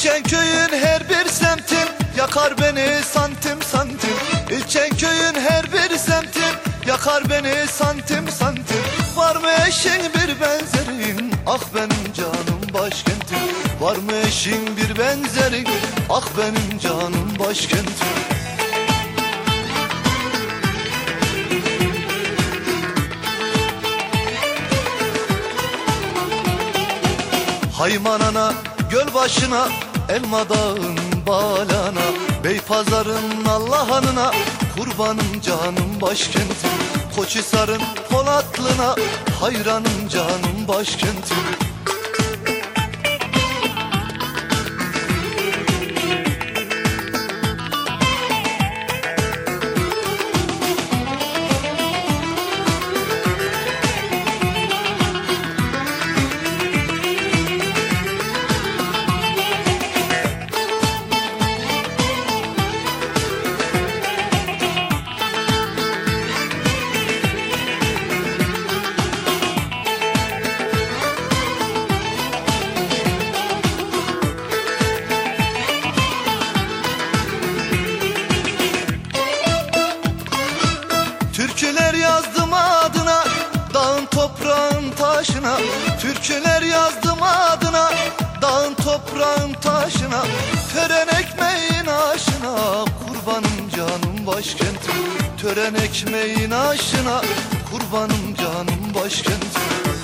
İlçen köyün her bir semtin yakar beni santim santim. İlçen köyün her bir semtin yakar beni santim santim. Var mı eşin bir benzerin ah benim canım başkentim. Var mı eşin bir benzerin ah benim canım başkentim. Haymanana, göl başına, Elma Dağı'nın balana, Beypazarı'nın Allahan'ına, kurbanım canım başkentim. Koçhisar'ın Polatlı'na, hayranım canım başkentim. Türküler yazdım adına, dağın toprağın taşına. Türküler yazdım adına, dağın toprağın taşına. Tören ekmeğin aşına, kurbanım canım başkentim. Tören ekmeğin aşına, kurbanım canım başkentim.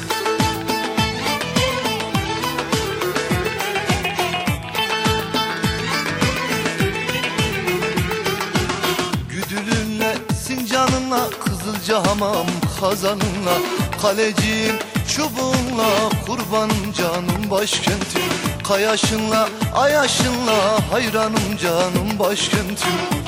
Güdülünle, Sincan'ınla, Kızılcahamam kazanınla, Kaleciyim çubuğunla, kurbanım canım başkentim. Kayaşınla, Ayaşınla, hayranım canım başkentim.